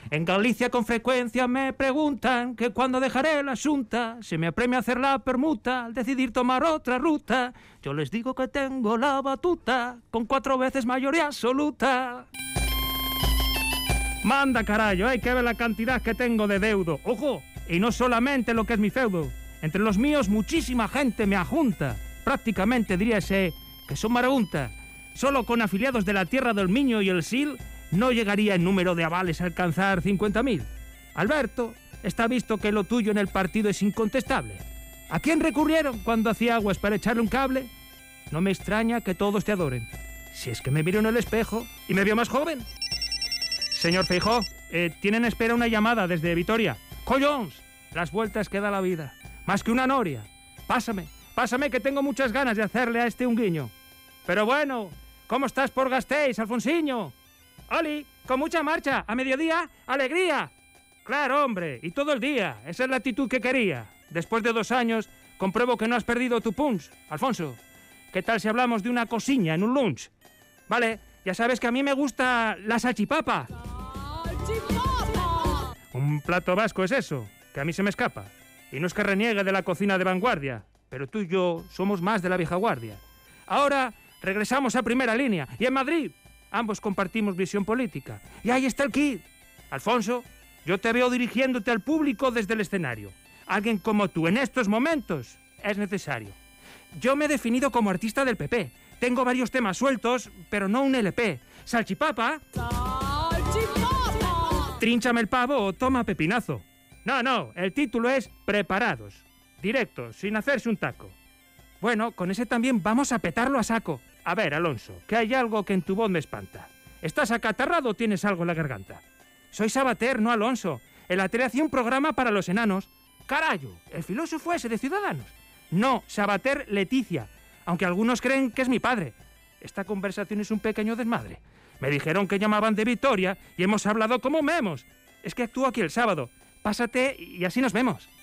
En Galicia con frecuencia me preguntan que cuando dejaré la xunta, se me apremia a hacer la permuta al decidir tomar otra ruta. Yo les digo que tengo la batuta con 4 veces mayoría absoluta. Manda carallo, hay que ver la cantidad que tengo de deudo. ¡Ojo! Y no solamente lo que es mi feudo. Entre los míos muchísima gente me ajunta. Prácticamente diríase que son marabunta. Solo con afiliados de la Tierra del Miño y el Sil no llegaría el número de avales a alcanzar 50.000. Alberto, está visto que lo tuyo en el partido es incontestable. ¿A quién recurrieron cuando hacía aguas para echarle un cable? No me extraña que todos te adoren. Si es que me miro en el espejo y me veo más joven. Señor Feijóo, tienen espera una llamada desde Vitoria. ¡Collons! Las vueltas que da la vida. Más que una noria. Pásame que tengo muchas ganas de hacerle a este un guiño. Pero bueno, ¿cómo estás por Gasteiz, Alfonsiño? ¡Oli! Con mucha marcha, a mediodía, alegría. Claro, hombre, y todo el día. Esa es la actitud que quería. Después de 2 años, compruebo que no has perdido tu punch. Alfonso, ¿qué tal si hablamos de una cosiña en un lunch? Vale, ya sabes que a mí me gusta la salchipapa. ¡Salchipapa! Un plato vasco es eso, que a mí se me escapa. Y no es que reniegue de la cocina de vanguardia, pero tú y yo somos más de la vieja guardia. Ahora regresamos a primera línea, y en Madrid ambos compartimos visión política. Y ahí está el kit. Alfonso, yo te veo dirigiéndote al público desde el escenario. Alguien como tú en estos momentos es necesario. Yo me he definido como artista del PP. Tengo varios temas sueltos, pero no un LP. Salchipapa. ¡Salchipapa! Trínchame el pavo o toma pepinazo. No, el título es Preparados. Directos, sin hacerse un taco. Bueno, con ese también vamos a petarlo a saco. A ver, Alonso, que hay algo que en tu voz me espanta. ¿Estás acatarrado o tienes algo en la garganta? Soy Sabater, no Alonso. El Atere hacía un programa para los enanos. ¡Carallo! El filósofo ese de Ciudadanos. No, Sabater Leticia. Aunque algunos creen que es mi padre. Esta conversación es un pequeño desmadre. Me dijeron que llamaban de Vitoria y hemos hablado como memos. Es que actúo aquí el sábado. Pásate y así nos vemos.